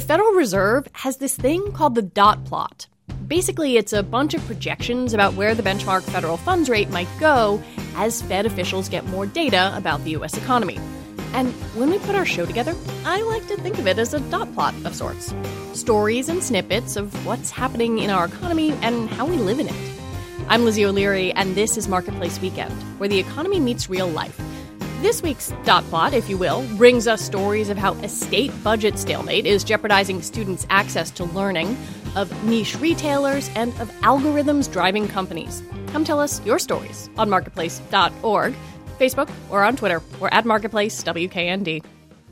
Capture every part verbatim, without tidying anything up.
Federal Reserve has this thing called the dot plot. Basically, it's a bunch of projections about where the benchmark federal funds rate might go as Fed officials get more data about the U S economy. And when we put our show together, I like to think of it as a dot plot of sorts. Stories and snippets of what's happening in our economy and how we live in it. I'm Lizzie O'Leary, and this is Marketplace Weekend, where the economy meets real life. This week's dot plot, if you will, brings us stories of how a state budget stalemate is jeopardizing students' access to learning, of niche retailers, and of algorithms driving companies. Come tell us your stories on marketplace dot org, Facebook, or on Twitter. We're at Marketplace W K N D.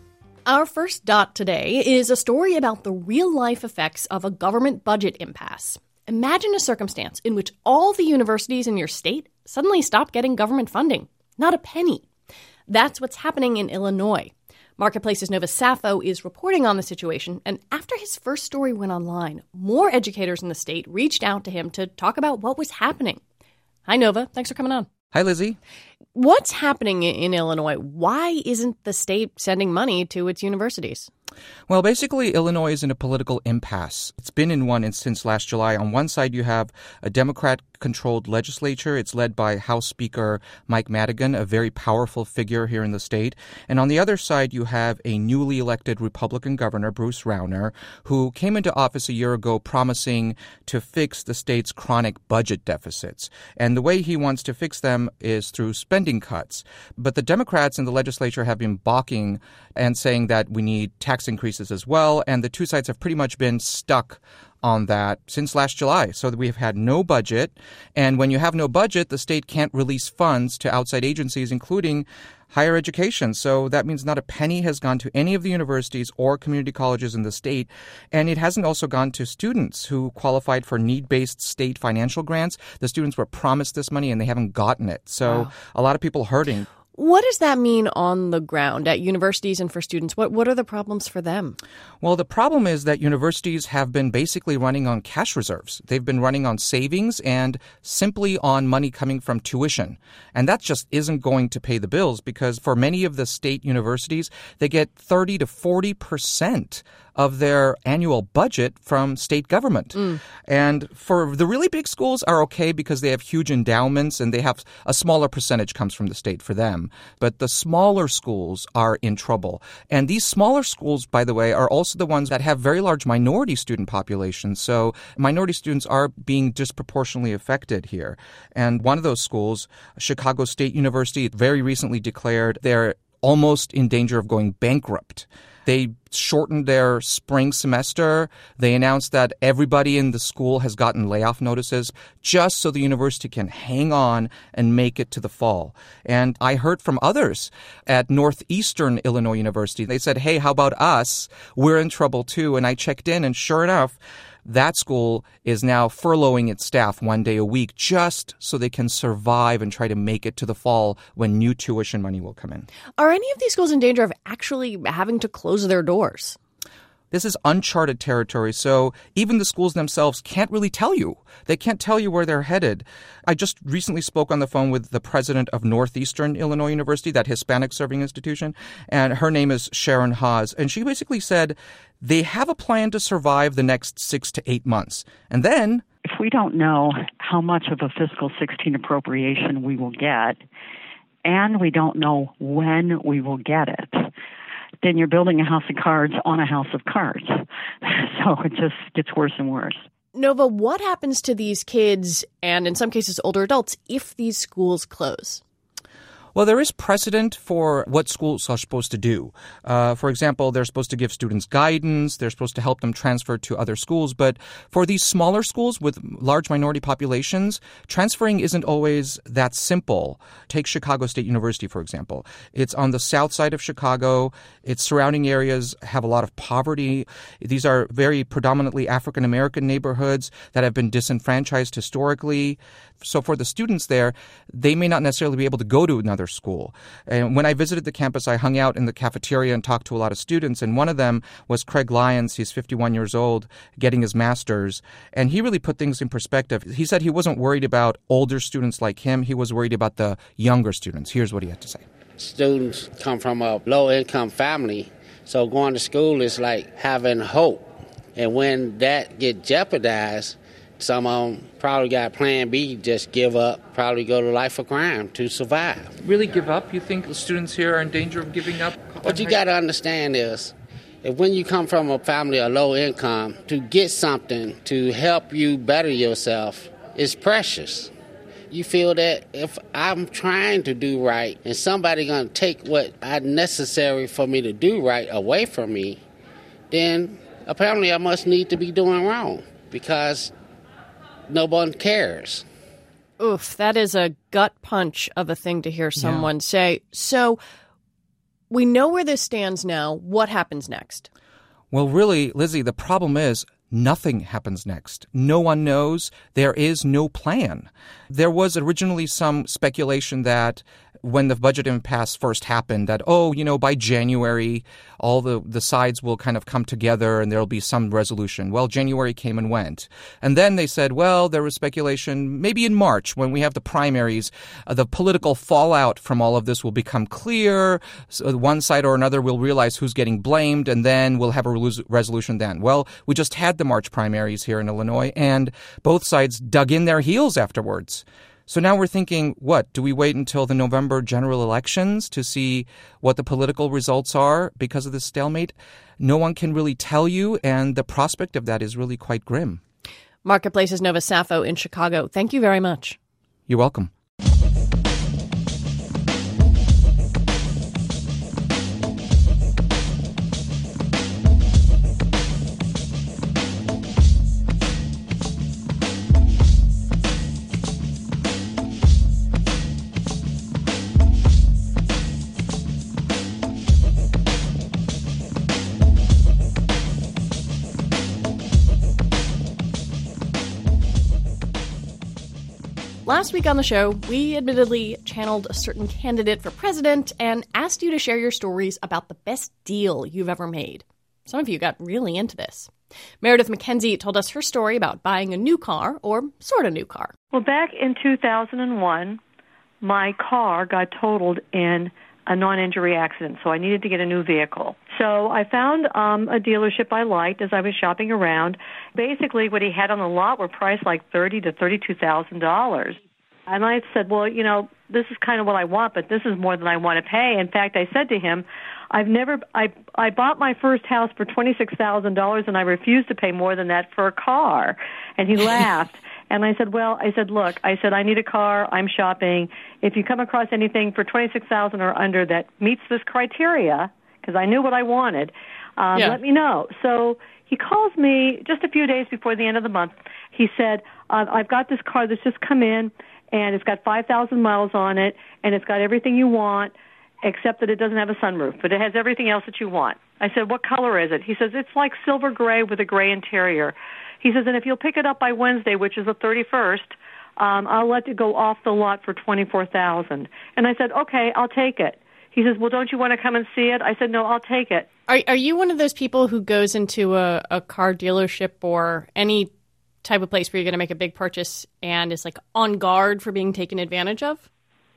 Our first dot today is a story about the real-life effects of a government budget impasse. Imagine a circumstance in which all the universities in your state suddenly stop getting government funding. Not a penny. That's what's happening in Illinois. Marketplace's Nova Saffo is reporting on the situation, and after his first story went online, more educators in the state reached out to him to talk about what was happening. Hi, Nova. Thanks for coming on. Hi, Lizzie. What's happening in Illinois? Why isn't the state sending money to its universities? Well, basically, Illinois is in a political impasse. It's been in one since last July. On one side, you have a Democrat-controlled legislature. It's led by House Speaker Mike Madigan, a very powerful figure here in the state. And on the other side, you have a newly elected Republican governor, Bruce Rauner, who came into office a year ago promising to fix the state's chronic budget deficits. And the way he wants to fix them is through spending cuts. But the Democrats in the legislature have been balking and saying that we need tax increases as well, and the two sides have pretty much been stuck on that since last July. So that we have had no budget, and when you have no budget, the state can't release funds to outside agencies, including higher education. So that means not a penny has gone to any of the universities or community colleges in the state, and it hasn't also gone to students who qualified for need-based state financial grants. The students were promised this money, and they haven't gotten it. So wow. A lot of people hurting. What does that mean on the ground at universities and for students? What what are the problems for them? Well, the problem is that universities have been basically running on cash reserves. They've been running on savings and simply on money coming from tuition. And that just isn't going to pay the bills because for many of the state universities, they get thirty to forty percent of their annual budget from state government. Mm. And for the really big schools are okay because they have huge endowments and they have a smaller percentage comes from the state for them. But the smaller schools are in trouble. And these smaller schools, by the way, are also the ones that have very large minority student populations. So minority students are being disproportionately affected here. And one of those schools, Chicago State University, very recently declared they're almost in danger of going bankrupt. They shortened their spring semester. They announced that everybody in the school has gotten layoff notices just so the university can hang on and make it to the fall. And I heard from others at Northeastern Illinois University. They said, hey, how about us? We're in trouble too. And I checked in, and sure enough, that school is now furloughing its staff one day a week just so they can survive and try to make it to the fall when new tuition money will come in. Are any of these schools in danger of actually having to close their doors? This is uncharted territory, so even the schools themselves can't really tell you. They can't tell you where they're headed. I just recently spoke on the phone with the president of Northeastern Illinois University, that Hispanic serving institution, and her name is Sharon Haas. And she basically said they have a plan to survive the next six to eight months. And then if we don't know how much of a fiscal sixteen appropriation we will get, and we don't know when we will get it, then you're building a house of cards on a house of cards. So it just gets worse and worse. Nova, what happens to these kids, and in some cases older adults, if these schools close? Well, there is precedent for what schools are supposed to do. Uh, for example, they're supposed to give students guidance. They're supposed to help them transfer to other schools. But for these smaller schools with large minority populations, transferring isn't always that simple. Take Chicago State University, for example. It's on the south side of Chicago. Its surrounding areas have a lot of poverty. These are very predominantly African-American neighborhoods that have been disenfranchised historically. So for the students there, they may not necessarily be able to go to another school. And when I visited the campus, I hung out in the cafeteria and talked to a lot of students. And one of them was Craig Lyons. He's fifty-one years old, getting his master's. And he really put things in perspective. He said he wasn't worried about older students like him. He was worried about the younger students. Here's what he had to say. Students come from a low-income family, So going to school is like having hope. And when that get jeopardized, some of them probably got plan B, just give up, probably go to life of crime to survive. Really give up? You think the students here are in danger of giving up? What you got to understand is, if when you come from a family of low income, to get something to help you better yourself is precious. You feel that if I'm trying to do right and somebody going to take what I necessary for me to do right away from me, then apparently I must need to be doing wrong because no one cares. Oof, that is a gut punch of a thing to hear someone Yeah. say. So we know where this stands now. What happens next? Well, really, Lizzie, the problem is nothing happens next. No one knows. There is no plan. There was originally some speculation that when the budget impasse first happened, that, oh, you know, by January, all the, the sides will kind of come together and there'll be some resolution. Well, January came and went. And then they said, well, there was speculation maybe in March when we have the primaries, uh, the political fallout from all of this will become clear. So one side or another will realize who's getting blamed, and then we'll have a res- resolution then. Well, we just had the March primaries here in Illinois, and both sides dug in their heels afterwards. So now we're thinking, what, do we wait until the November general elections to see what the political results are because of this stalemate? No one can really tell you, and the prospect of that is really quite grim. Marketplace's Nova Sappho in Chicago. Thank you very much. You're welcome. Last week on the show, we admittedly channeled a certain candidate for president and asked you to share your stories about the best deal you've ever made. Some of you got really into this. Meredith McKenzie told us her story about buying a new car, or sort of new car. Well, back in two thousand one, my car got totaled in a non-injury accident, so I needed to get a new vehicle. So I found um, a dealership I liked as I was shopping around. Basically, what he had on the lot were priced like thirty thousand to thirty-two thousand dollars. And I said, well, you know, this is kind of what I want, but this is more than I want to pay. In fact, I said to him, I've never, I, I bought my first house for twenty-six thousand dollars, and I refused to pay more than that for a car. And he laughed. And I said, well, I said, look, I said, I need a car. I'm shopping. If you come across anything for twenty-six thousand dollars or under that meets this criteria, because I knew what I wanted, um, Yeah. let me know. So he calls me just a few days before the end of the month. He said, uh, I've got this car that's just come in, and it's got five thousand miles on it, and it's got everything you want, except that it doesn't have a sunroof, but it has everything else that you want. I said, what color is it? He says, it's like silver gray with a gray interior. He says, and if you'll pick it up by Wednesday, which is the thirty-first, um, I'll let it go off the lot for twenty-four thousand dollars. And I said, okay, I'll take it. He says, well, don't you want to come and see it? I said, no, I'll take it. Are, are you one of those people who goes into a, a car dealership or any type of place where you're going to make a big purchase and is like on guard for being taken advantage of?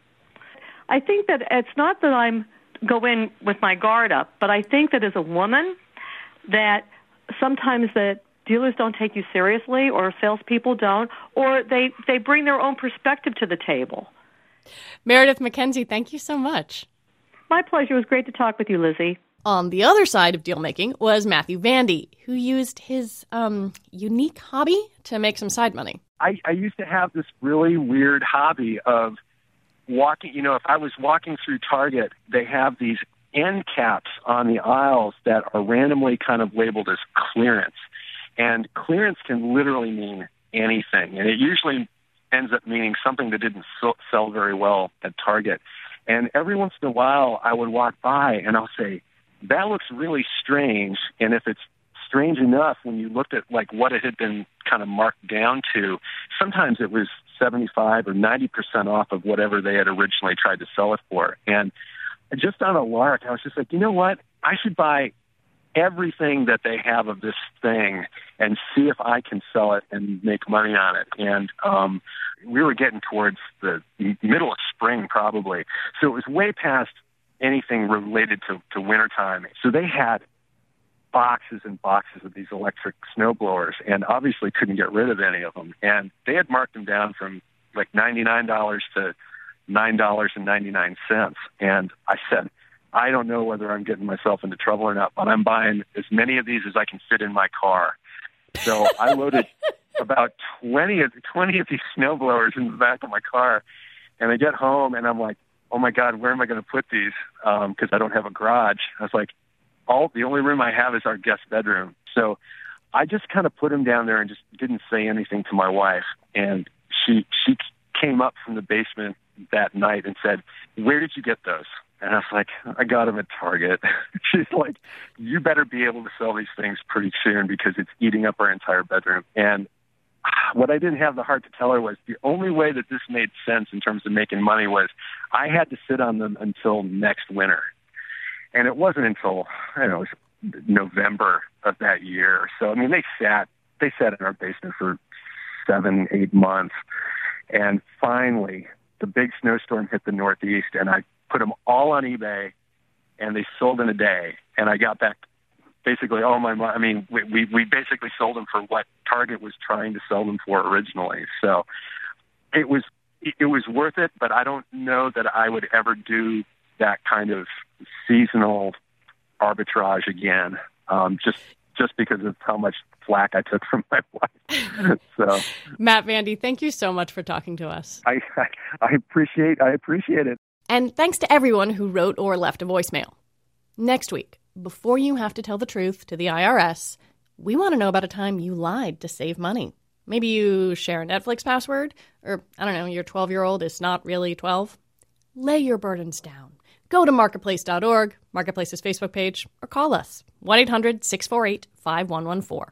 I think that it's not that I'm go in with my guard up, but I think that as a woman, that sometimes that dealers don't take you seriously, or salespeople don't, or they, they bring their own perspective to the table. Meredith McKenzie, thank you so much. My pleasure. It was great to talk with you, Lizzie. On the other side of deal making was Matthew Vandy, who used his um, unique hobby to make some side money. I, I used to have this really weird hobby of walking. You know, if I was walking through Target, they have these end caps on the aisles that are randomly kind of labeled as clearance. And clearance can literally mean anything. And it usually ends up meaning something that didn't sell very well at Target. And every once in a while, I would walk by and I'll say, that looks really strange. And if it's strange enough, when you looked at like what it had been kind of marked down to, sometimes it was seventy-five or ninety percent off of whatever they had originally tried to sell it for. And just on a lark, I was just like, you know what? I should buy everything that they have of this thing and see if I can sell it and make money on it. And um, we were getting towards the middle of spring probably. So it was way past anything related to, to wintertime. So they had boxes and boxes of these electric snowblowers and obviously couldn't get rid of any of them. And they had marked them down from like ninety-nine dollars to nine dollars and ninety-nine cents. And I said, I don't know whether I'm getting myself into trouble or not, but I'm buying as many of these as I can fit in my car. So I loaded about twenty of, twenty of these snowblowers in the back of my car. And I get home and I'm like, oh my God, where am I going to put these? Um, cause I don't have a garage. I was like, all the only room I have is our guest bedroom. So I just kind of put them down there and just didn't say anything to my wife. And she, she came up from the basement that night and said, where did you get those? And I was like, I got them at Target. She's like, you better be able to sell these things pretty soon because it's eating up our entire bedroom. And what I didn't have the heart to tell her was the only way that this made sense in terms of making money was I had to sit on them until next winter. And it wasn't until, I don't know, it was November of that year. So, I mean, they sat, they sat in our basement for seven, eight months. And finally, the big snowstorm hit the Northeast, and I put them all on eBay, and they sold in a day. And I got back basically all my money. I mean, we, we, we basically sold them for what Target was trying to sell them for originally. So it was, it was worth it, but I don't know that I would ever do that kind of seasonal arbitrage again, um, just just because of how much flack I took from my wife. So, Matt Vandy, thank you so much for talking to us. I, I I appreciate I appreciate it. And thanks to everyone who wrote or left a voicemail. Next week, before you have to tell the truth to the I R S, we want to know about a time you lied to save money. Maybe you share a Netflix password, or, I don't know, your twelve-year-old is not really twelve. Lay your burdens down. Go to marketplace dot org, Marketplace's Facebook page, or call us, one eight hundred six four eight five one one four.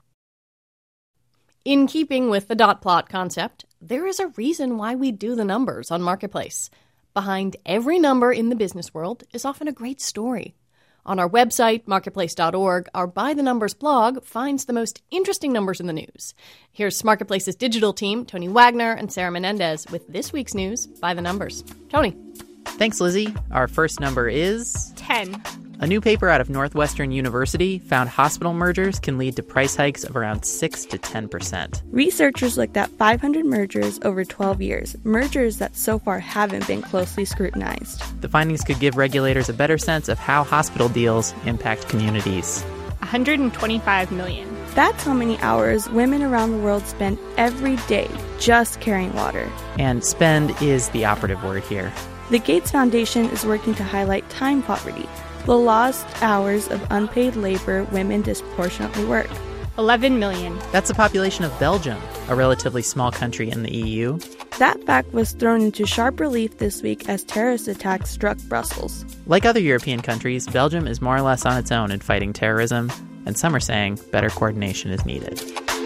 In keeping with the dot plot concept, there is a reason why we do the numbers on Marketplace. Behind every number in the business world is often a great story. On our website, marketplace dot org, our By the Numbers blog finds the most interesting numbers in the news. Here's Marketplace's digital team, Tony Wagner and Sarah Menendez, with this week's news, By the Numbers. Tony. Thanks, Lizzie. Our first number is... ten. A new paper out of Northwestern University found hospital mergers can lead to price hikes of around six to ten percent. Researchers looked at five hundred mergers over twelve years, mergers that so far haven't been closely scrutinized. The findings could give regulators a better sense of how hospital deals impact communities. one hundred twenty-five million. That's how many hours women around the world spend every day just carrying water. And spend is the operative word here. The Gates Foundation is working to highlight time poverty, the lost hours of unpaid labor women disproportionately work. eleven million. That's the population of Belgium, a relatively small country in the E U. That fact was thrown into sharp relief this week as terrorist attacks struck Brussels. Like other European countries, Belgium is more or less on its own in fighting terrorism, and some are saying better coordination is needed.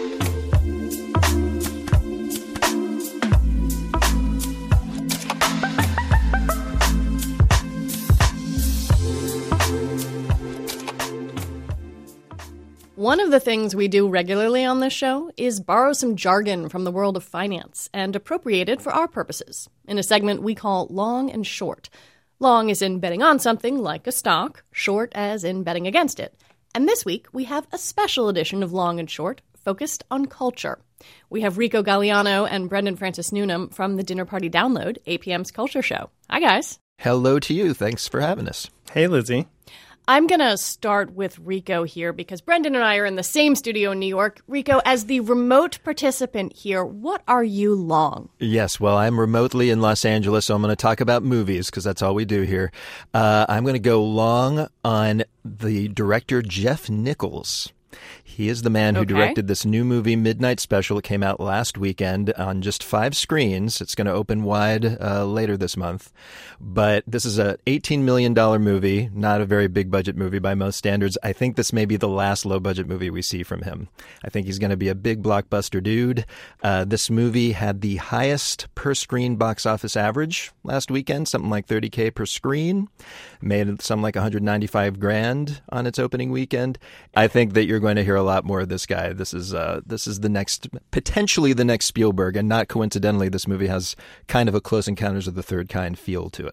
One of the things we do regularly on this show is borrow some jargon from the world of finance and appropriate it for our purposes in a segment we call Long and Short. Long as in betting on something like a stock, short as in betting against it. And this week we have a special edition of Long and Short focused on culture. We have Rico Galliano and Brendan Francis Newnham from the Dinner Party Download, A P M's culture show. Hi, guys. Hello to you. Thanks for having us. Hey, Lizzie. I'm going to start with Rico here because Brendan and I are in the same studio in New York. Rico, as the remote participant here, what are you long? Yes, well, I'm remotely in Los Angeles, so I'm going to talk about movies because that's all we do here. Uh, I'm going to go long on the director Jeff Nichols. He is the man who okay. directed this new movie, Midnight Special. It came out last weekend on just five screens. It's going to open wide uh, later this month. But this is an eighteen million dollars movie, not a very big budget movie by most standards. I think this may be the last low budget movie we see from him. I think he's going to be a big blockbuster dude. Uh, this movie had the highest per screen box office average last weekend, something like thirty K per screen. Made something like one hundred ninety-five grand on its opening weekend. I think that you're going to hear a lot more of this guy. This is uh, this is the next, potentially the next Spielberg, and not coincidentally, this movie has kind of a Close Encounters of the Third Kind feel to it.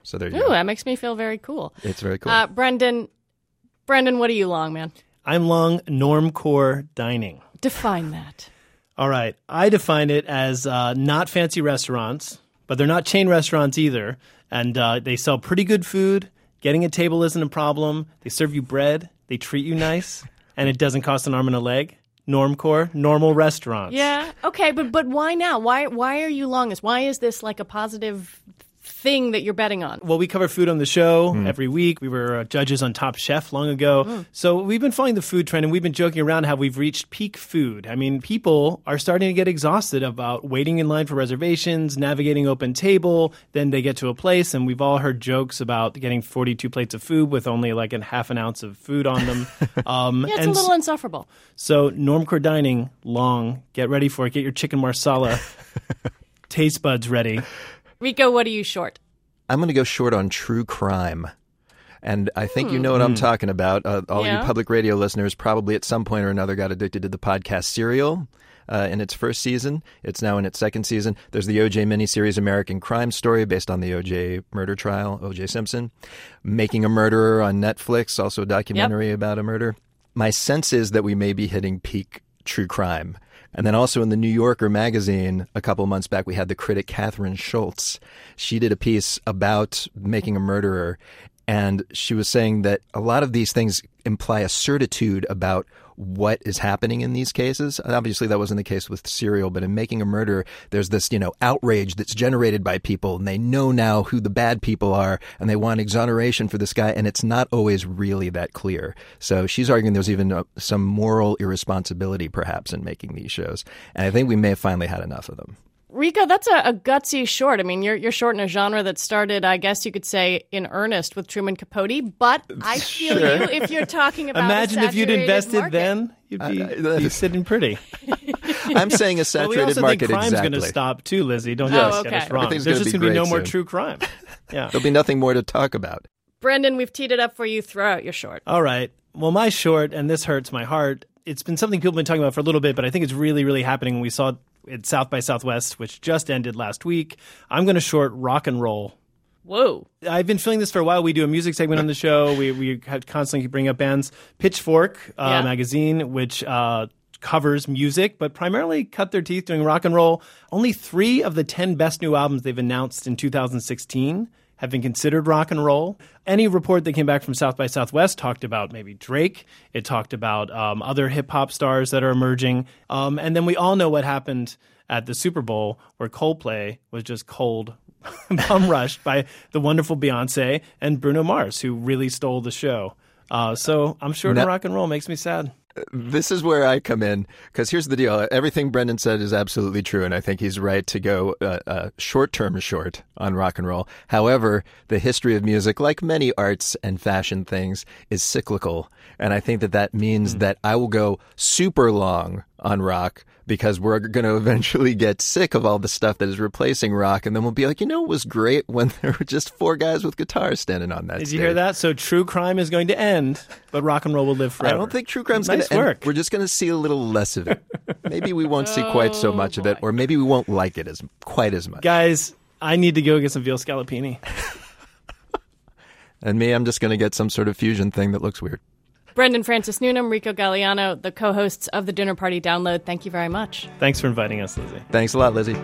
So there you Ooh, go. that makes me feel very cool. It's very cool. Uh, Brendan, Brendan, what are you long, man? I'm long normcore dining. Define that. All right. I define it as uh, not fancy restaurants, but they're not chain restaurants either. And uh, they sell pretty good food. Getting a table isn't a problem. They serve you bread. They treat you nice. And it doesn't cost an arm and a leg. Normcore, normal restaurants. Yeah. Okay, but but why now? Why why are you long this? Why is this like a positive thing that you're betting on? Well, we cover food on the show Mm. every week. We were uh, judges on Top Chef long ago. Mm. So we've been following the food trend, and we've been joking around how we've reached peak food. I mean, people are starting to get exhausted about waiting in line for reservations, navigating open table. Then they get to a place, and we've all heard jokes about getting forty-two plates of food with only like a half an ounce of food on them. Um, Yeah, it's and a little insufferable. So normcore dining, long. Get ready for it. Get your chicken marsala. Taste buds ready. Rico, what are you short? I'm going to go short on true crime. And I think you know what I'm talking about. Uh, all Yeah. you public radio listeners probably at some point or another got addicted to the podcast Serial uh, in its first season. It's now in its second season. There's the O J miniseries American Crime Story based on the O J murder trial, O J Simpson. Making a Murderer on Netflix, also a documentary yep. about a murder. My sense is that we may be hitting peak true crime. And then also in the New Yorker magazine, a couple months back, we had the critic Catherine Schultz. She did a piece about Making a Murderer, and she was saying that a lot of these things imply a certitude about what is happening in these cases. Obviously, that wasn't the case with Serial, but in Making a Murderer, there's this, you know, outrage that's generated by people, and they know now who the bad people are, and they want exoneration for this guy, and it's not always really that clear. So she's arguing there's even a, some moral irresponsibility, perhaps, in making these shows. And I think we may have finally had enough of them. Rico, that's a, a gutsy short. I mean, you're you're short in a genre that started, I guess you could say, in earnest with Truman Capote. But I feel Sure. you if you're talking about Imagine a if you'd saturated invested market. then, you'd be, Uh, be sitting pretty. I'm saying a Well, saturated we also market think crime's exactly. going to stop too, Lizzie. Don't Oh, just get okay. us wrong. Everything's There's gonna just be going to be no great more soon. true crime. Yeah. There'll be nothing more to talk about. Brendan, we've teed it up for you. Throw out your short. All right. Well, my short, and this hurts my heart, it's been something people have been talking about for a little bit, but I think it's really, really happening. We saw it at South by Southwest, which just ended last week. I'm going to short rock and roll. Whoa. I've been feeling this for a while. We do a music segment on the show. We we constantly bring up bands. Pitchfork uh, Yeah. magazine, which uh, covers music, but primarily cut their teeth doing rock and roll. Only three of the ten best new albums they've announced in two thousand sixteen have been considered rock and roll. Any report that came back from South by Southwest talked about maybe Drake. It talked about um, other hip-hop stars that are emerging. Um, and then we all know what happened at the Super Bowl, where Coldplay was just cold bum rushed by the wonderful Beyonce and Bruno Mars, who really stole the show. Uh, so I'm sure Now- the rock and roll makes me sad. This is where I come in, because here's the deal. Everything Brendan said is absolutely true, and I think he's right to go uh, uh, short-term short on rock and roll. However, the history of music, like many arts and fashion things, is cyclical, and I think that that means mm. that I will go super long on rock, because we're going to eventually get sick of all the stuff that is replacing rock, and then we'll be like, you know, it was great when there were just four guys with guitars standing on that Did stage. you hear that? So true crime is going to end, but rock and roll will live forever. I don't think true crime's nice going to work. end. We're just going to see a little less of it. Maybe we won't see quite so much of it, or maybe we won't like it as quite as much. Guys, I need to go get some veal scallopini. And me, I'm just going to get some sort of fusion thing that looks weird. Brendan Francis Newnham, Rico Galliano, the co-hosts of the Dinner Party Download, thank you very much. Thanks for inviting us, Lizzie. Thanks a lot, Lizzie.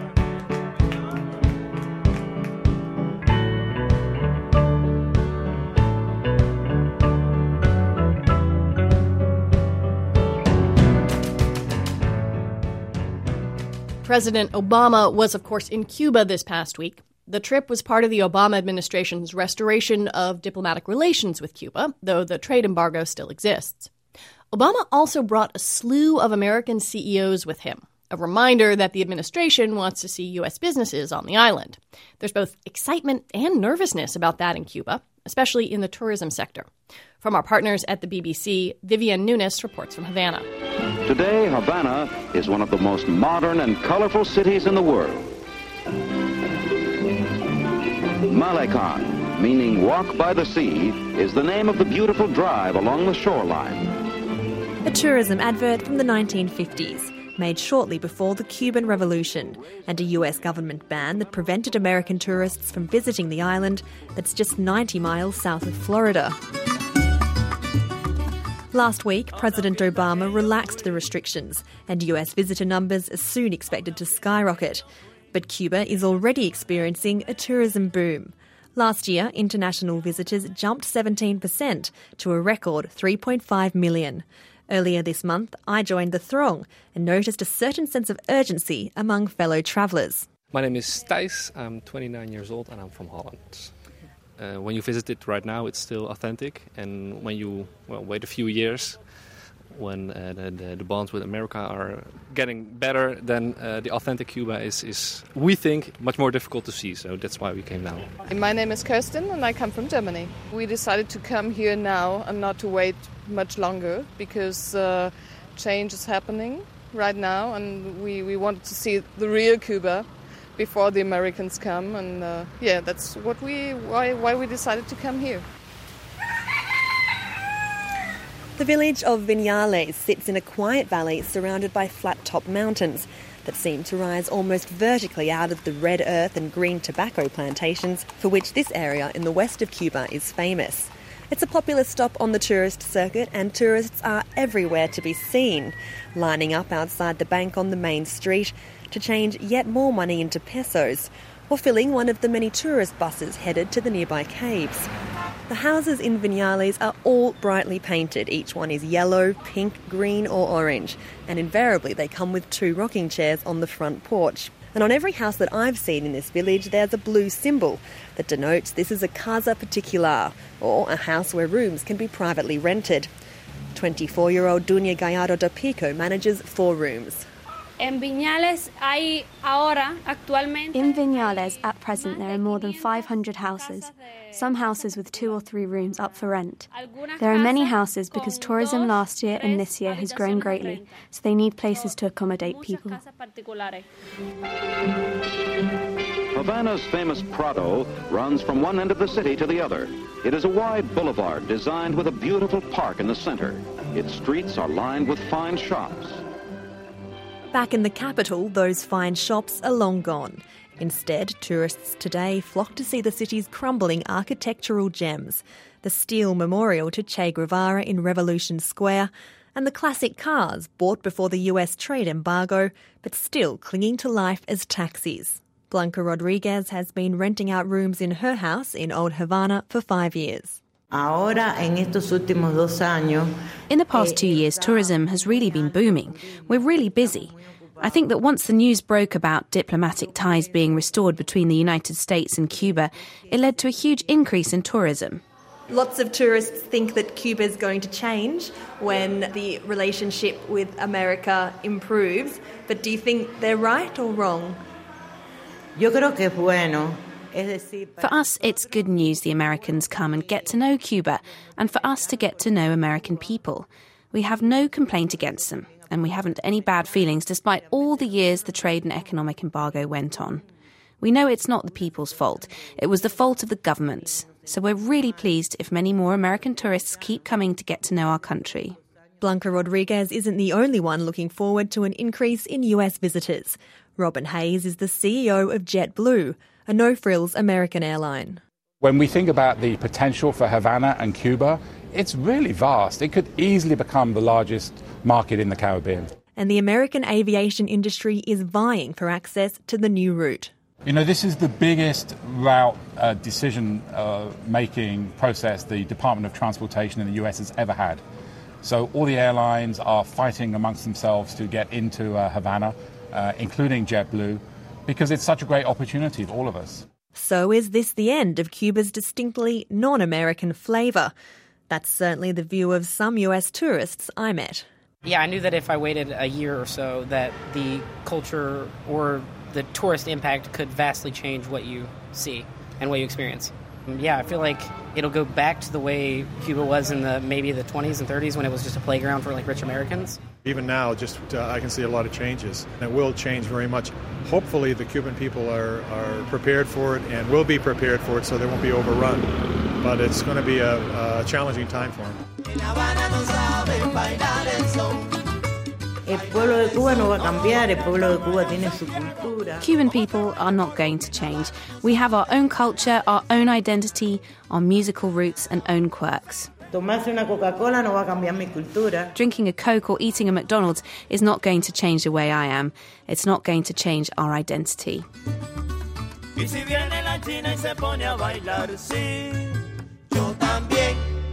President Obama was, of course, in Cuba this past week. The trip was part of the Obama administration's restoration of diplomatic relations with Cuba, though the trade embargo still exists. Obama also brought a slew of American C E Os with him, a reminder that the administration wants to see U S businesses on the island. There's both excitement and nervousness about that in Cuba, especially in the tourism sector. From our partners at the B B C, Vivian Nunes reports from Havana. Today, Havana is one of the most modern and colorful cities in the world. Malecon, meaning walk by the sea, is the name of the beautiful drive along the shoreline. A tourism advert from the nineteen fifties. made shortly before the Cuban Revolution, and a U S government ban that prevented American tourists from visiting the island that's just ninety miles south of Florida. Last week, President Obama relaxed the restrictions, and U S visitor numbers are soon expected to skyrocket. But Cuba is already experiencing a tourism boom. Last year, international visitors jumped seventeen percent to a record three point five million. Earlier this month, I joined the throng and noticed a certain sense of urgency among fellow travellers. My name is Thijs, I'm twenty-nine years old and I'm from Holland. Uh, when you visit it right now, it's still authentic. And when you well, wait a few years, when uh, the, the, the bonds with America are getting better, then uh, the authentic Cuba is, is, we think, much more difficult to see. So that's why we came now. My name is Kirsten and I come from Germany. We decided to come here now and not to wait much longer because uh, change is happening right now and we, we wanted to see the real Cuba before the Americans come, and uh, yeah, that's what we why why we decided to come here. The village of Viñales sits in a quiet valley surrounded by flat-top mountains that seem to rise almost vertically out of the red earth and green tobacco plantations for which this area in the west of Cuba is famous. It's a popular stop on the tourist circuit, and tourists are everywhere to be seen, lining up outside the bank on the main street to change yet more money into pesos, or filling one of the many tourist buses headed to the nearby caves. The houses in Viñales are all brightly painted. Each one is yellow, pink, green or orange, and invariably they come with two rocking chairs on the front porch. And on every house that I've seen in this village, there's a blue symbol that denotes this is a casa particular, or a house where rooms can be privately rented. twenty-four-year-old Dunia Gallardo de Pico manages four rooms. In Viñales, hay ahora, actualmente... In Viñales, at present, there are more than five hundred houses, some houses with two or three rooms up for rent. There are many houses because tourism last year and this year has grown greatly, so they need places to accommodate people. Havana's famous Prado runs from one end of the city to the other. It is a wide boulevard designed with a beautiful park in the center. Its streets are lined with fine shops. Back in the capital, those fine shops are long gone. Instead, tourists today flock to see the city's crumbling architectural gems, the steel memorial to Che Guevara in Revolution Square, and the classic cars bought before the U S trade embargo, but still clinging to life as taxis. Blanca Rodriguez has been renting out rooms in her house in Old Havana for five years. In the past two years, tourism has really been booming. We're really busy. I think that once the news broke about diplomatic ties being restored between the United States and Cuba, it led to a huge increase in tourism. Lots of tourists think that Cuba is going to change when the relationship with America improves. But do you think they're right or wrong? Yo creo que es bueno. For us, it's good news the Americans come and get to know Cuba, and for us to get to know American people. We have no complaint against them, and we haven't any bad feelings despite all the years the trade and economic embargo went on. We know it's not the people's fault. It was the fault of the governments. So we're really pleased if many more American tourists keep coming to get to know our country. Blanca Rodriguez isn't the only one looking forward to an increase in U S visitors. Robin Hayes is the C E O of JetBlue, a no-frills American airline. When we think about the potential for Havana and Cuba, it's really vast. It could easily become the largest market in the Caribbean. And the American aviation industry is vying for access to the new route. You know, this is the biggest route uh, decision-making uh, process the Department of Transportation in the U S has ever had. So all the airlines are fighting amongst themselves to get into uh, Havana, uh, including JetBlue, because it's such a great opportunity for all of us. So is this the end of Cuba's distinctly non-American flavour? That's certainly the view of some U S tourists I met. Yeah, I knew that if I waited a year or so that the culture or the tourist impact could vastly change what you see and what you experience. Yeah, I feel like it'll go back to the way Cuba was in the maybe the twenties and thirties when it was just a playground for like rich Americans. Even now, just uh, I can see a lot of changes. It will change very much. Hopefully the Cuban people are, are prepared for it and will be prepared for it so they won't be overrun. But it's going to be a, a challenging time for them. Cuban people are not going to change. We have our own culture, our own identity, our musical roots and own quirks. Drinking a Coke or eating a McDonald's is not going to change the way I am. It's not going to change our identity. Y si viene la china y se pone a bailar, sí, yo también.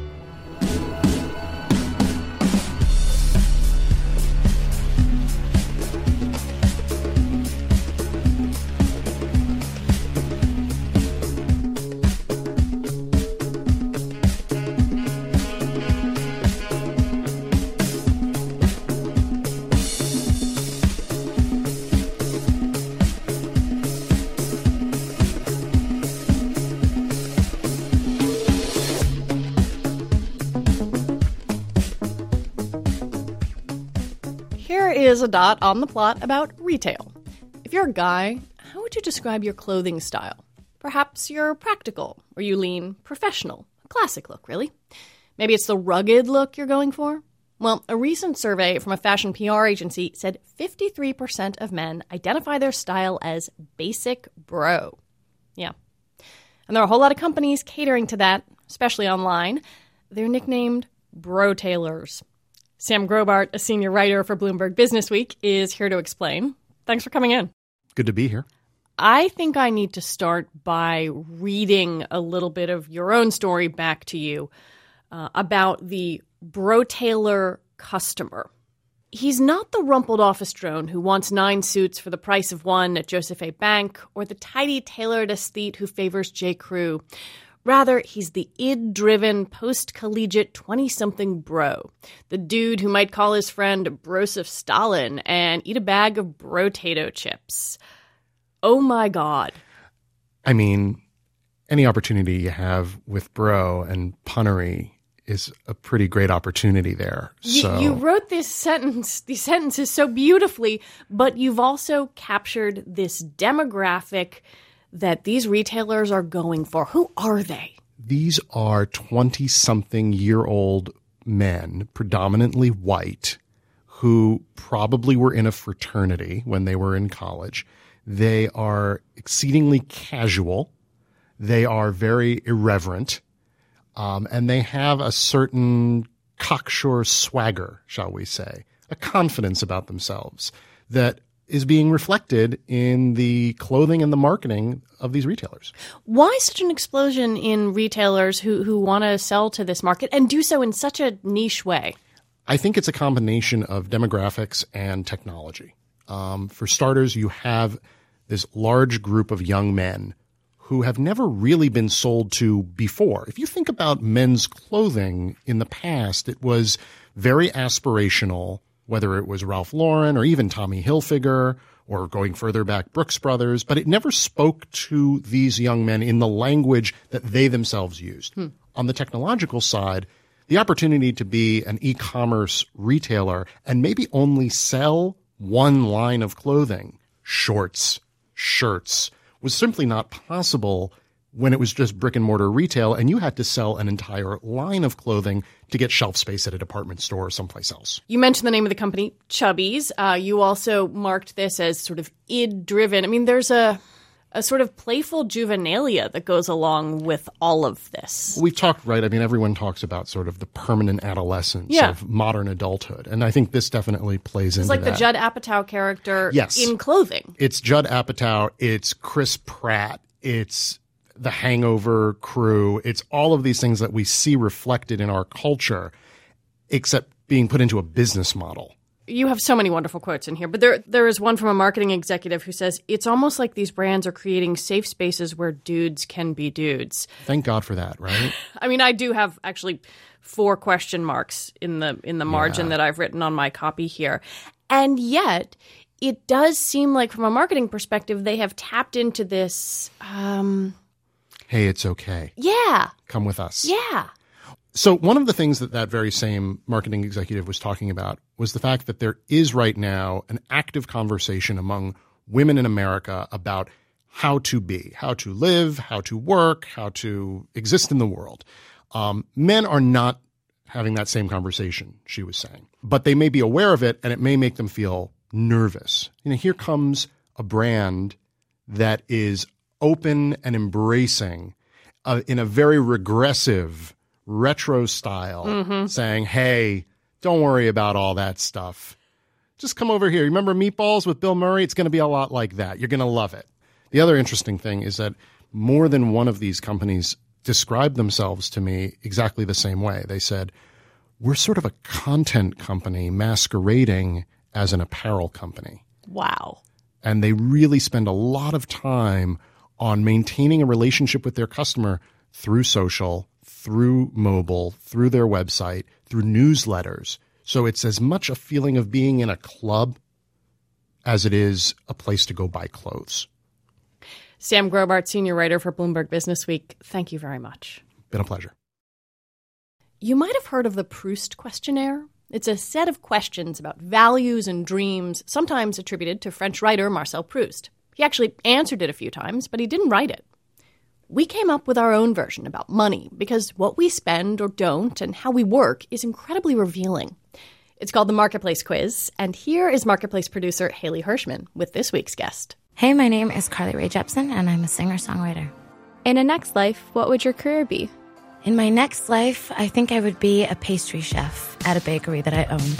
Here is a dot on the plot about retail. If you're a guy, how would you describe your clothing style? Perhaps you're practical, or you lean professional. A classic look, really. Maybe it's the rugged look you're going for? Well, a recent survey from a fashion P R agency said fifty-three percent of men identify their style as basic bro. Yeah. And there are a whole lot of companies catering to that, especially online. They're nicknamed bro tailors. Sam Grobart, a senior writer for Bloomberg Businessweek, is here to explain. Thanks for coming in. Good to be here. I think I need to start by reading a little bit of your own story back to you uh, about the bro tailor customer. He's not the rumpled office drone who wants nine suits for the price of one at Joseph A. Bank, or the tidy tailored aesthete who favors J. Crew. Rather, he's the id-driven, post-collegiate twenty-something bro. The dude who might call his friend Broseph Stalin and eat a bag of brotato chips. Oh my God. I mean, any opportunity you have with bro and punnery is a pretty great opportunity there. You, so you wrote this sentence, these sentences so beautifully, but you've also captured this demographic that these retailers are going for. Who are they? These are twenty-something-year-old men, predominantly white, who probably were in a fraternity when they were in college. They are exceedingly casual. They are very irreverent. Um, and they have a certain cocksure swagger, shall we say, a confidence about themselves that is being reflected in the clothing and the marketing of these retailers. Why such an explosion in retailers who, who want to sell to this market and do so in such a niche way? I think it's a combination of demographics and technology. Um, for starters, you have this large group of young men who have never really been sold to before. If you think about men's clothing in the past, it was very aspirational, whether it was Ralph Lauren or even Tommy Hilfiger or going further back, Brooks Brothers, but it never spoke to these young men in the language that they themselves used. Hmm. On the technological side, the opportunity to be an e-commerce retailer and maybe only sell one line of clothing, shorts, shirts, was simply not possible when it was just brick and mortar retail and you had to sell an entire line of clothing to get shelf space at a department store or someplace else. You mentioned the name of the company, Chubbies. Uh, you also marked this as sort of id-driven. I mean, there's a a sort of playful juvenilia that goes along with all of this. We've talked, right? I mean, everyone talks about sort of the permanent adolescence yeah. of modern adulthood. And I think this definitely plays it's into like that. It's like the Judd Apatow character yes. in clothing. It's Judd Apatow. It's Chris Pratt. It's the Hangover crew. It's all of these things that we see reflected in our culture, except being put into a business model. You have so many wonderful quotes in here, but there there is one from a marketing executive who says, it's almost like these brands are creating safe spaces where dudes can be dudes. Thank God for that, right? I mean, I do have actually four question marks in the in the margin yeah. that I've written on my copy here. And yet, it does seem like from a marketing perspective, they have tapped into this. Um, hey, it's okay. Yeah. Come with us. Yeah. So one of the things that that very same marketing executive was talking about was the fact that there is right now an active conversation among women in America about how to be, how to live, how to work, how to exist in the world. Um, men are not having that same conversation, she was saying. But they may be aware of it, and it may make them feel nervous. You know, here comes a brand that is open and embracing uh, in a very regressive, retro style, mm-hmm. saying, hey, don't worry about all that stuff. Just come over here. Remember Meatballs with Bill Murray? It's going to be a lot like that. You're going to love it. The other interesting thing is that more than one of these companies described themselves to me exactly the same way. They said, we're sort of a content company masquerading as an apparel company. Wow. And they really spend a lot of time on maintaining a relationship with their customer through social, through mobile, through their website, through newsletters. So it's as much a feeling of being in a club as it is a place to go buy clothes. Sam Grobart, senior writer for Bloomberg Businessweek, thank you very much. Been a pleasure. You might have heard of the Proust questionnaire. It's a set of questions about values and dreams, sometimes attributed to French writer Marcel Proust. He actually answered it a few times, but he didn't write it. We came up with our own version about money because what we spend or don't and how we work is incredibly revealing. It's called the Marketplace Quiz, and here is Marketplace producer Haley Hirschman with this week's guest. Hey, my name is Carly Rae Jepsen, and I'm a singer-songwriter. In a next life, what would your career be? In my next life, I think I would be a pastry chef at a bakery that I owned.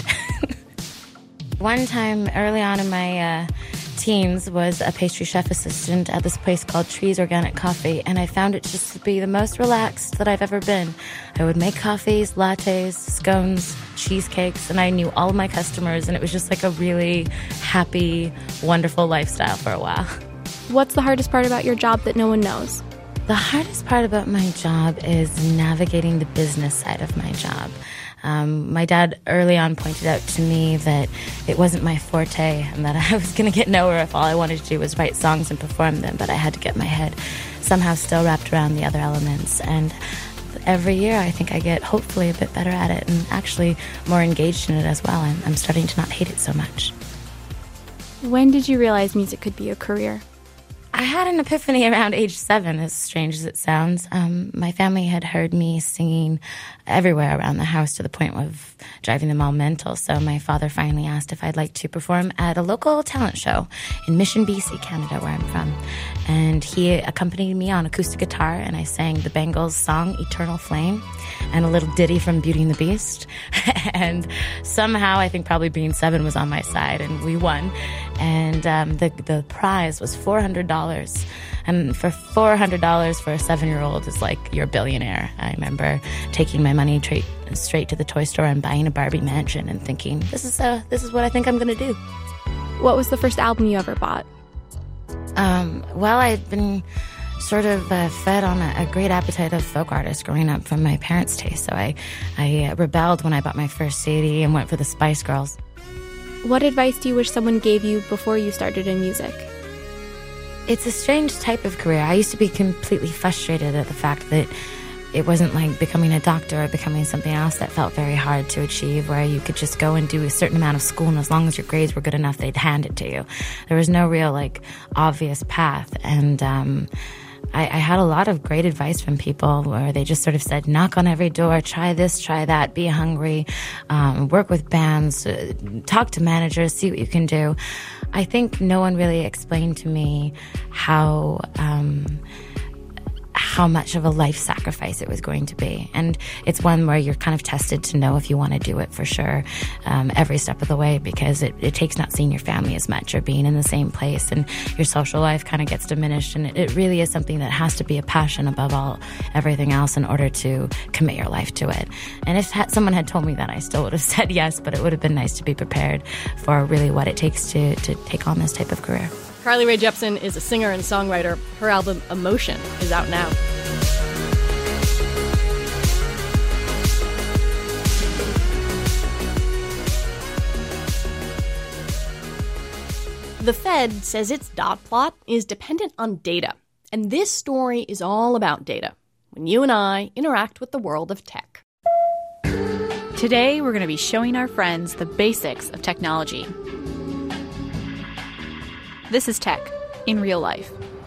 One time early on in my uh, teens was a pastry chef assistant at this place called Trees Organic Coffee, and I found it just to be the most relaxed that I've ever been. I would make coffees, lattes, scones, cheesecakes, and I knew all of my customers, and it was just like a really happy, wonderful lifestyle for a while. What's the hardest part about your job that no one knows? The hardest part about my job is navigating the business side of my job. Um, my dad early on pointed out to me that it wasn't my forte and that I was going to get nowhere if all I wanted to do was write songs and perform them, but I had to get my head somehow still wrapped around the other elements. And every year I think I get hopefully a bit better at it and actually more engaged in it as well. I'm, I'm starting to not hate it so much. When did you realize music could be a career? I had an epiphany around age seven, as strange as it sounds. Um, my family had heard me singing everywhere around the house to the point of driving them all mental. So my father finally asked if I'd like to perform at a local talent show in Mission, B C, Canada, where I'm from. And he accompanied me on acoustic guitar, and I sang the Bangles song, Eternal Flame, and a little ditty from Beauty and the Beast. And somehow, I think probably being seven was on my side, and we won. And um, the, the prize was four hundred dollars. And for four hundred dollars for a seven-year-old is like you're a billionaire. I remember taking my money tra- straight to the toy store and buying a Barbie mansion and thinking, this is uh, this is what I think I'm going to do. What was the first album you ever bought? Um, well, I'd been sort of uh, fed on a, a great appetite of folk artists growing up from my parents' taste. So I, I uh, rebelled when I bought my first C D and went for the Spice Girls. What advice do you wish someone gave you before you started in music? It's a strange type of career. I used to be completely frustrated at the fact that it wasn't like becoming a doctor or becoming something else that felt very hard to achieve, where you could just go and do a certain amount of school, and as long as your grades were good enough, they'd hand it to you. There was no real, like, obvious path. And um, I, I had a lot of great advice from people where they just sort of said, knock on every door, try this, try that, be hungry, um, work with bands, uh, talk to managers, see what you can do. I think no one really explained to me how... Um, how much of a life sacrifice it was going to be. And it's one where you're kind of tested to know if you want to do it for sure, um, every step of the way, because it, it takes not seeing your family as much or being in the same place, and your social life kind of gets diminished. And it, it really is something that has to be a passion above all everything else in order to commit your life to it. And if ha- someone had told me that, I still would have said yes, but it would have been nice to be prepared for really what it takes to, to take on this type of career. Carly Rae Jepsen is a singer and songwriter. Her album Emotion is out now. The Fed says its dot plot is dependent on data. And this story is all about data, when you and I interact with the world of tech. Today, we're going to be showing our friends the basics of technology. This is tech in real life.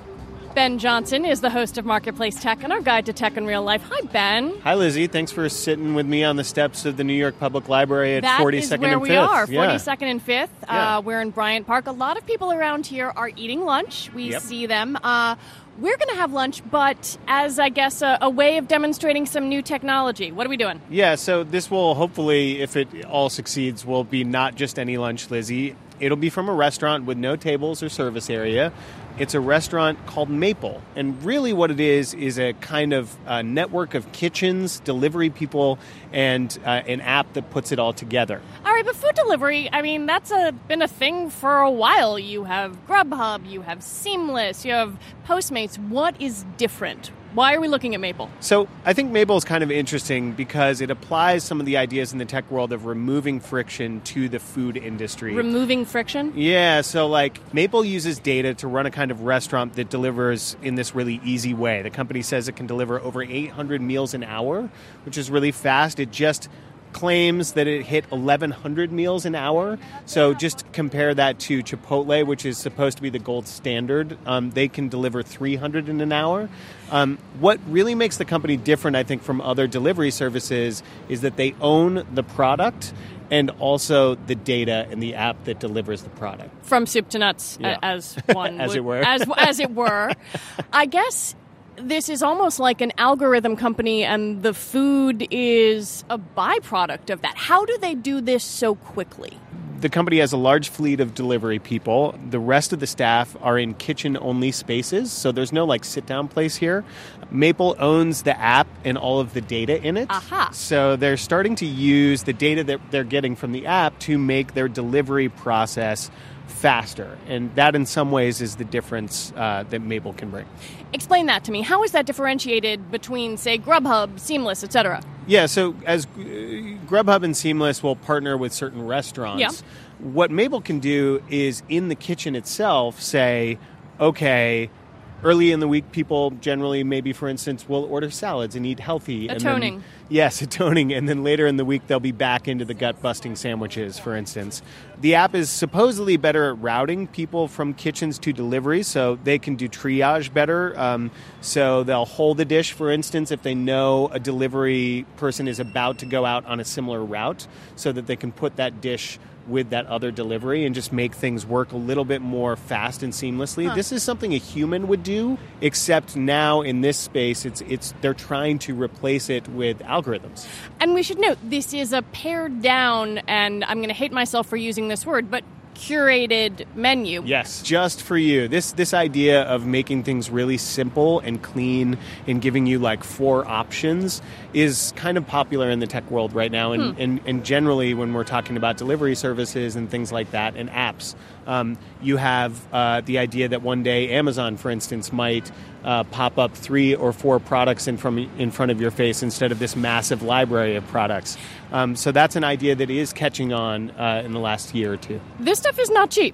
Ben Johnson is the host of Marketplace Tech and our guide to tech in real life. Hi, Ben. Hi, Lizzie. Thanks for sitting with me on the steps of the New York Public Library at that forty-second and and Fifth. That is where we are, Yeah. forty-second and Fifth. Yeah. Uh, we're in Bryant Park. A lot of people around here are eating lunch. We Yep. see them. Uh, we're going to have lunch, but as, I guess, a, a way of demonstrating some new technology. What are we doing? Yeah, so this will hopefully, if it all succeeds, will be not just any lunch, Lizzie. It'll be from a restaurant with no tables or service area. It's a restaurant called Maple. And really what it is is a kind of uh, network of kitchens, delivery people, and uh, an app that puts it all together. All right, but food delivery, I mean, that's a, been a thing for a while. You have Grubhub, you have Seamless, you have Postmates. What is different? Why are we looking at Maple? So I think Maple is kind of interesting because it applies some of the ideas in the tech world of removing friction to the food industry. Removing friction? Yeah, so like Maple uses data to run a kind of restaurant that delivers in this really easy way. The company says it can deliver over eight hundred meals an hour, which is really fast. It just claims that it hit eleven hundred meals an hour. So just compare that to Chipotle, which is supposed to be the gold standard. Um, they can deliver three hundred in an hour. Um, what really makes the company different, I think, from other delivery services is that they own the product and also the data and the app that delivers the product. From soup to nuts, Yeah. as one As would, it were. as, as it were. I guess this is almost like an algorithm company, and the food is a byproduct of that. How do they do this so quickly? The company has a large fleet of delivery people. The rest of the staff are in kitchen-only spaces, so there's no like sit-down place here. Maple owns the app and all of the data in it. Aha. So they're starting to use the data that they're getting from the app to make their delivery process faster. And that in some ways is the difference uh, that Maple can bring. Explain that to me. How is that differentiated between, say, Grubhub, Seamless, et cetera? Yeah, so as uh, Grubhub and Seamless will partner with certain restaurants, Yeah. what Maple can do is in the kitchen itself say, okay, early in the week, people generally, maybe for instance, will order salads and eat healthy. and then- Atoning. Yes, atoning. And then later in the week, they'll be back into the gut-busting sandwiches, for instance. The app is supposedly better at routing people from kitchens to delivery, so they can do triage better. Um, so they'll hold a dish, for instance, if they know a delivery person is about to go out on a similar route, so that they can put that dish with that other delivery and just make things work a little bit more fast and seamlessly. Huh. This is something a human would do, except now in this space, it's it's they're trying to replace it with algorithms. And we should note, this is a pared down, and I'm going to hate myself for using this word, but curated menu. Yes, just for you. This this idea of making things really simple and clean and giving you like four options is kind of popular in the tech world right now. And, Hmm. and, and generally when we're talking about delivery services and things like that and apps, um, you have uh, the idea that one day Amazon, for instance, might uh, pop up three or four products in, from, in front of your face instead of this massive library of products. Um, so that's an idea that is catching on uh, in the last year or two. This stuff is not cheap.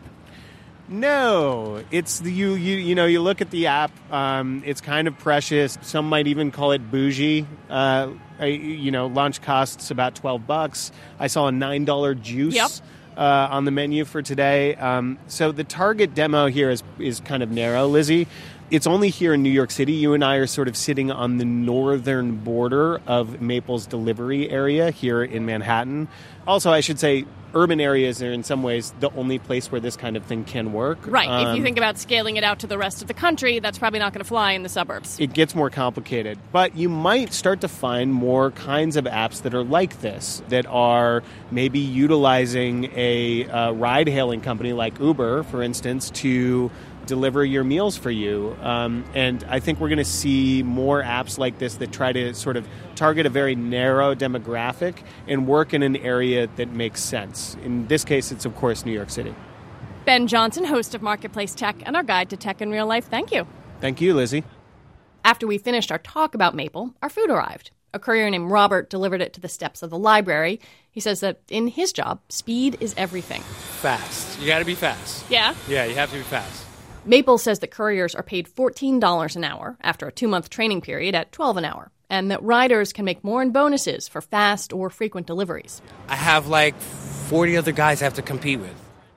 No, it's the, you you you know you look at the app. Um, it's kind of precious. Some might even call it bougie. Uh, I, you know, lunch costs about twelve bucks. I saw a nine dollar juice. Yep. Uh, on the menu for today. Um, so the target demo here is is kind of narrow, Lizzie. It's only here in New York City. You and I are sort of sitting on the northern border of Maple's delivery area here in Manhattan. Also, I should say, urban areas are in some ways the only place where this kind of thing can work. Right. if you Um, think about scaling it out to the rest of the country, that's probably not going to fly in the suburbs. It gets more complicated. But you might start to find more kinds of apps that are like this, that are maybe utilizing a uh, ride-hailing company like Uber, for instance, to deliver your meals for you. Um, and I think we're going to see more apps like this that try to sort of target a very narrow demographic and work in an area that makes sense. In this case, it's, of course, New York City. Ben Johnson, host of Marketplace Tech and our guide to tech in real life. Thank you. Thank you, Lizzie. After we finished our talk about Maple, our food arrived. A courier named Robert delivered it to the steps of the library. He says that in his job, speed is everything. Fast. You got to be fast. Yeah? Yeah, you have to be fast. Maple says that couriers are paid fourteen dollars an hour after a two-month training period at twelve dollars an hour, and that riders can make more in bonuses for fast or frequent deliveries. I have like forty other guys I have to compete with.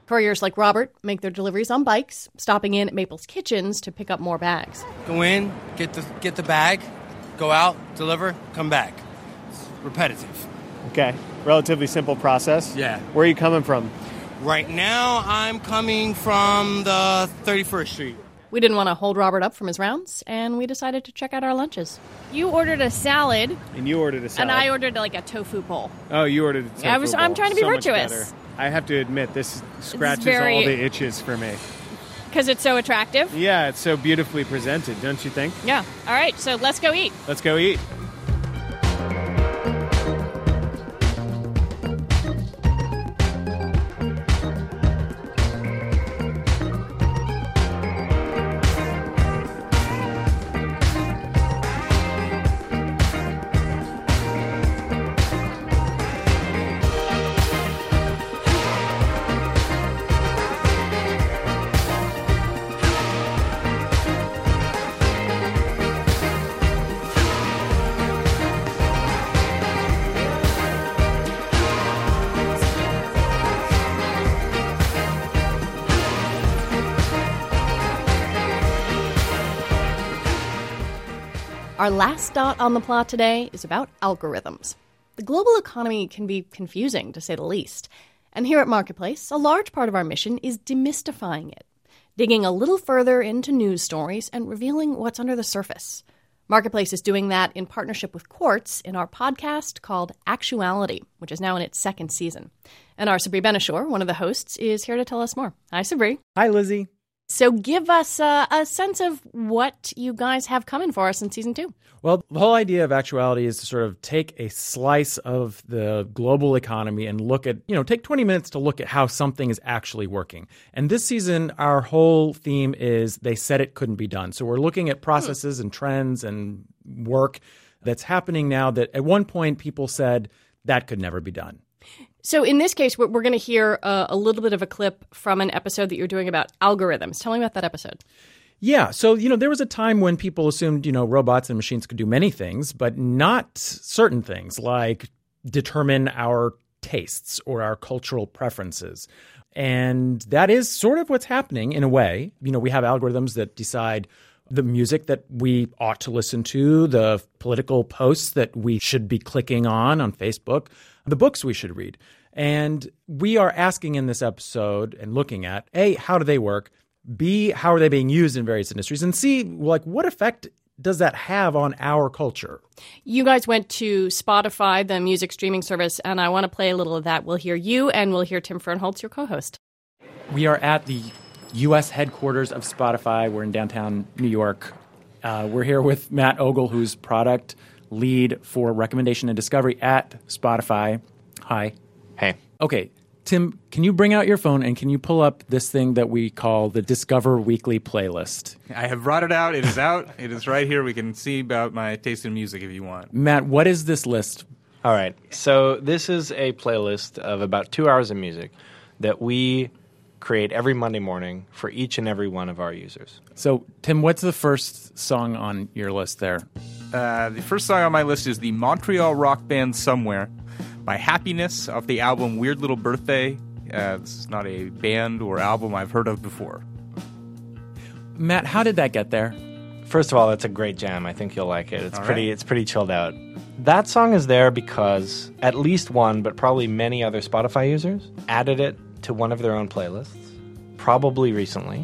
Couriers like Robert make their deliveries on bikes, stopping in at Maple's Kitchens to pick up more bags. Go in, get the get the bag, go out, deliver, come back. It's repetitive. Okay. Relatively simple process. Yeah. Where are you coming from? Right now, I'm coming from the thirty-first Street. We didn't want to hold Robert up from his rounds, and we decided to check out our lunches. You ordered a salad. And you ordered a salad. And I ordered like a tofu bowl. Oh, you ordered a tofu I was, bowl. I'm trying to be So much virtuous. better. I have to admit, this scratches very- all the itches for me. Because it's so attractive? Yeah, it's so beautifully presented, don't you think? Yeah. All right, so let's go eat. Let's go eat. Our last dot on the plot today is about algorithms. The global economy can be confusing, to say the least. And here at Marketplace, a large part of our mission is demystifying it, digging a little further into news stories and revealing what's under the surface. Marketplace is doing that in partnership with Quartz in our podcast called Actuality, which is now in its second season. And our Sabri Benishore, one of the hosts, is here to tell us more. Hi, Sabri. Hi, Lizzie. So give us uh, a sense of what you guys have coming for us in season two. Well, the whole idea of Actuality is to sort of take a slice of the global economy and look at, you know, take twenty minutes to look at how something is actually working. And this season, our whole theme is they said it couldn't be done. So we're looking at processes and trends and work that's happening now that at one point people said that could never be done. So in this case, we're, we're going to hear uh, a little bit of a clip from an episode that you're doing about algorithms. Tell me about that episode. Yeah. So, you know, there was a time when people assumed, you know, robots and machines could do many things, but not certain things like determine our tastes or our cultural preferences. And that is sort of what's happening in a way. You know, we have algorithms that decide the music that we ought to listen to, the political posts that we should be clicking on on Facebook, the books we should read. And we are asking in this episode and looking at, A, how do they work? B, how are they being used in various industries? And C, like, what effect does that have on our culture? You guys went to Spotify, the music streaming service, and I want to play a little of that. We'll hear you and we'll hear Tim Fernholz, your co-host. We are at the U S headquarters of Spotify. We're in downtown New York. Uh, we're here with Matt Ogle, who's product lead for recommendation and discovery at Spotify. Hi. Hey. Okay. Tim, can you bring out your phone and can you pull up this thing that we call the Discover Weekly playlist? I have brought it out. It is out. It is right here. We can see about my taste in music if you want. Matt, what is this list? All right. So this is a playlist of about two hours of music that we create every Monday morning for each and every one of our users. So, Tim, what's the first song on your list there? Uh, the first song on my list is the Montreal rock band Somewhere by Happiness off the album Weird Little Birthday. Uh, this is not a band or album I've heard of before. Matt, how did that get there? First of all, it's a great jam. I think you'll like it. It's all pretty right. It's pretty chilled out. That song is there because at least one, but probably many other Spotify users added it to one of their own playlists, probably recently.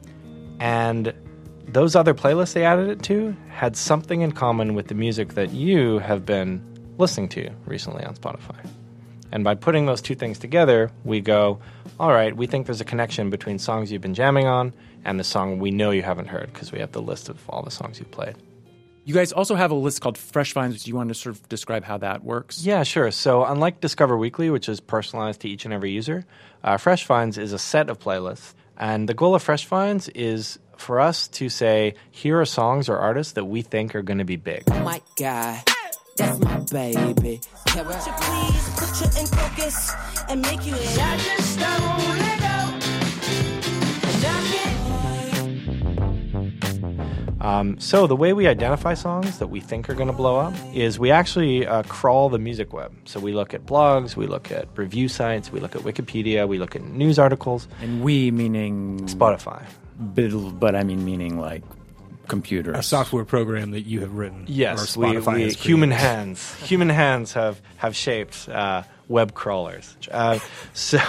And those other playlists they added it to had something in common with the music that you have been listening to recently on Spotify. And by putting those two things together, we go, all right, we think there's a connection between songs you've been jamming on and the song we know you haven't heard because we have the list of all the songs you've played. You guys also have a list called Fresh Finds. Do you want to sort of describe how that works? Yeah, sure. So unlike Discover Weekly, which is personalized to each and every user, uh, Fresh Finds is a set of playlists. And the goal of Fresh Finds is for us to say, here are songs or artists that we think are going to be big. Oh my God, that's my baby. Can you please put you in focus and make you in? I just don't let go. Um, so the way we identify songs that we think are going to blow up is we actually uh, crawl the music web. So we look at blogs, we look at review sites, we look at Wikipedia, we look at news articles. And we meaning... Spotify. But, but I mean meaning like computers. A software program that you have written. Yes, or we, Spotify we has human created. hands. Human hands have, have shaped uh, web crawlers. Uh, so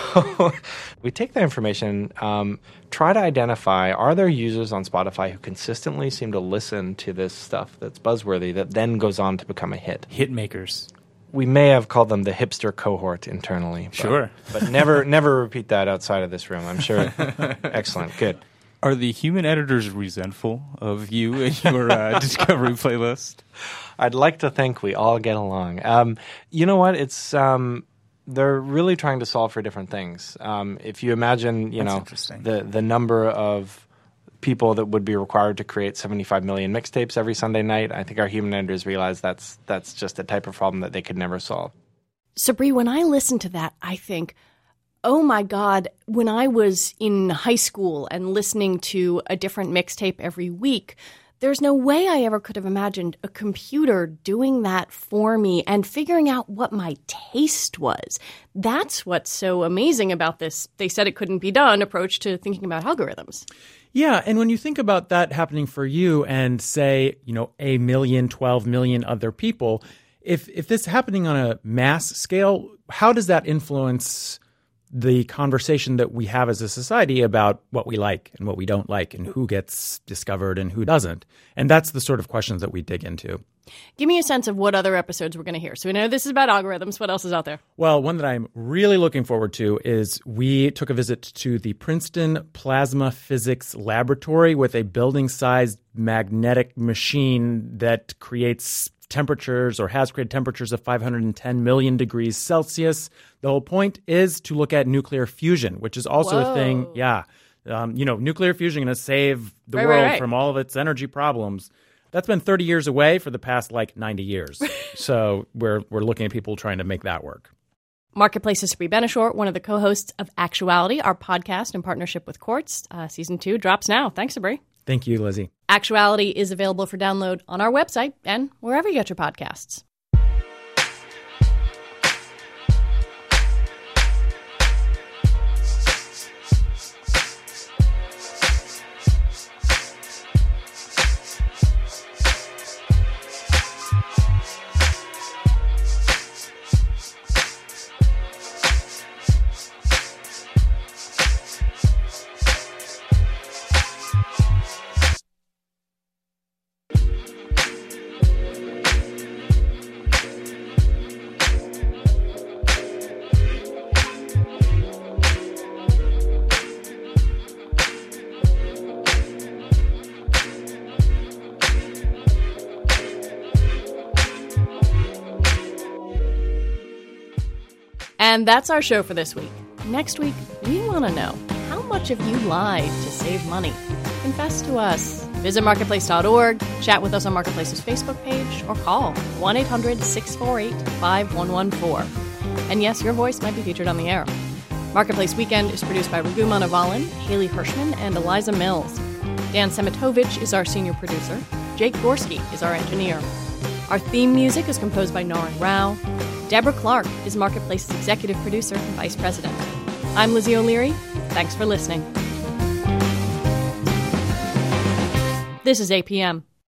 we take that information, um, try to identify, are there users on Spotify who consistently seem to listen to this stuff that's buzzworthy that then goes on to become a hit? Hit makers. We may have called them the hipster cohort internally. But, Sure. But never, never repeat that outside of this room, I'm sure. Excellent. Good. Are the human editors resentful of you and your uh, Discovery playlist? I'd like to think we all get along. Um, you know what? It's um, they're really trying to solve for different things. Um, if you imagine, you That's know, the the number of people that would be required to create seventy-five million mixtapes every Sunday night, I think our human editors realize that's that's just a type of problem that they could never solve. Sabri, when I listen to that, I think, oh my God, when I was in high school and listening to a different mixtape every week, there's no way I ever could have imagined a computer doing that for me and figuring out what my taste was. That's what's so amazing about this "they said it couldn't be done" approach to thinking about algorithms. Yeah, and when you think about that happening for you and say, you know, a million, twelve million other people, if if this is happening on a mass scale, how does that influence the conversation that we have as a society about what we like and what we don't like and who gets discovered and who doesn't? And that's the sort of questions that we dig into. Give me a sense of what other episodes we're going to hear. So we know this is about algorithms. What else is out there? Well, one that I'm really looking forward to is we took a visit to the Princeton Plasma Physics Laboratory with a building-sized magnetic machine that creates temperatures or has created temperatures of five hundred ten million degrees Celsius. The whole point is to look at nuclear fusion, which is also Whoa. a thing. Yeah. Um, you know, nuclear fusion going to save the Right, world right, right. from all of its energy problems. That's been thirty years away for the past like ninety years. So we're we're looking at people trying to make that work. Marketplace's Sabri Benishore, one of the co-hosts of Actuality, our podcast in partnership with Quartz. Uh, season two drops now. Thanks, Sabri. Thank you, Lizzie. Actuality is available for download on our website and wherever you get your podcasts. And that's our show for this week. Next week, we want to know, how much have you lied to save money? Confess to us. Visit marketplace dot org, chat with us on Marketplace's Facebook page, or call one eight hundred six four eight five one one four. And yes, your voice might be featured on the air. Marketplace Weekend is produced by Raghu Manavalan, Haley Hirschman, and Eliza Mills. Dan Semitovich is our senior producer. Jake Gorski is our engineer. Our theme music is composed by Naran Rao. Deborah Clark is Marketplace's executive producer and vice president. I'm Lizzie O'Leary. Thanks for listening. This is A P M.